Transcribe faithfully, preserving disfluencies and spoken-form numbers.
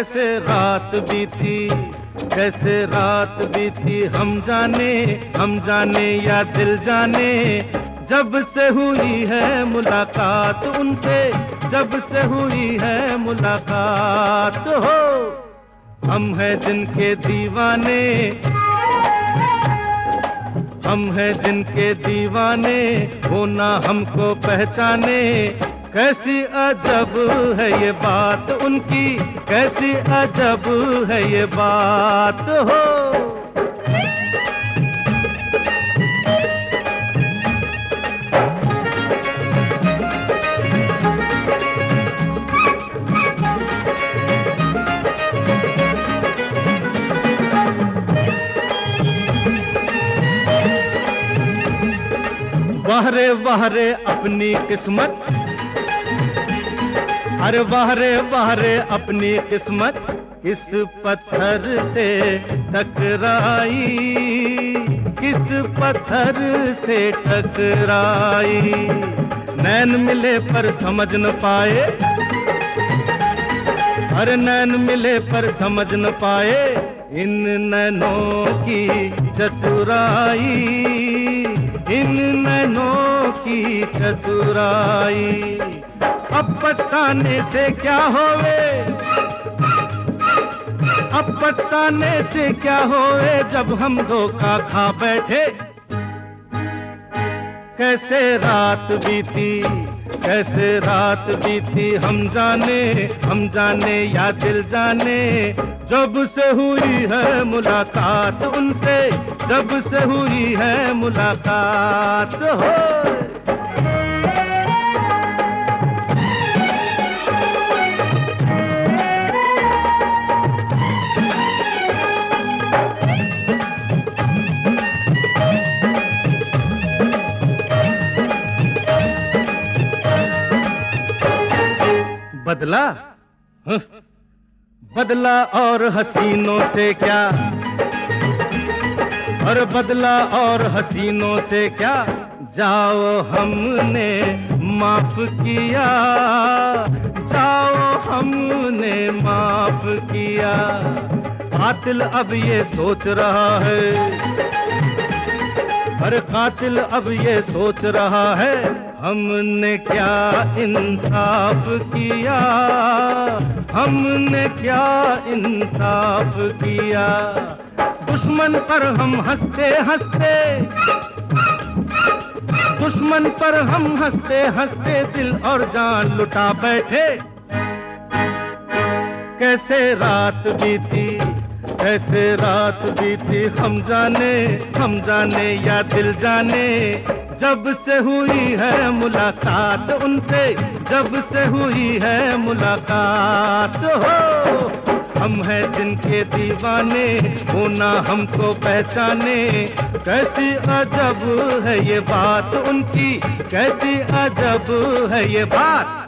कैसे रात बीती, कैसे रात बीती हम जाने, हम जाने या दिल जाने। जब से हुई है मुलाकात उनसे, जब से हुई है मुलाकात हो। हम हैं जिनके दीवाने, हम हैं जिनके दीवाने, वो ना हमको पहचाने। कैसी अजब है ये बात उनकी, कैसी अजब है ये बात हो। वाह रे वाह रे अपनी किस्मत, अरे वाह रे वाह रे अपनी किस्मत, किस पत्थर से टकराई, किस पत्थर से टकराई। नैन मिले पर समझ न पाए, अरे नैन मिले पर समझ न पाए, इन नैनों की चतुराई, इन नैनों की चतुराई। अब पछताने से क्या होवे, अब पछताने से क्या होवे, जब हम धोखा खा बैठे। कैसे रात बीती, कैसे रात बीती हम जाने, हम जाने या दिल जाने। जब से हुई है मुलाकात उनसे, जब से हुई है मुलाकात हो। बदला हाँ? बदला और हसीनों से क्या, और बदला और हसीनों से क्या। जाओ हमने माफ किया, जाओ हमने माफ किया। कातिल अब ये सोच रहा है, हर कातिल अब ये सोच रहा है, हमने क्या इंसाफ किया, हमने क्या इंसाफ किया। दुश्मन पर हम हंसते हंसते, दुश्मन पर हम हंसते हंसते दिल और जान लुटा बैठे। कैसे रात बीती, कैसे रात बीती हम जाने, हम जाने या दिल जाने। जब से हुई है मुलाकात उनसे, जब से हुई है मुलाकात हो। हम हैं जिनके दीवाने, वो ना हमको पहचाने। कैसी अजब है ये बात उनकी, कैसी अजब है ये बात।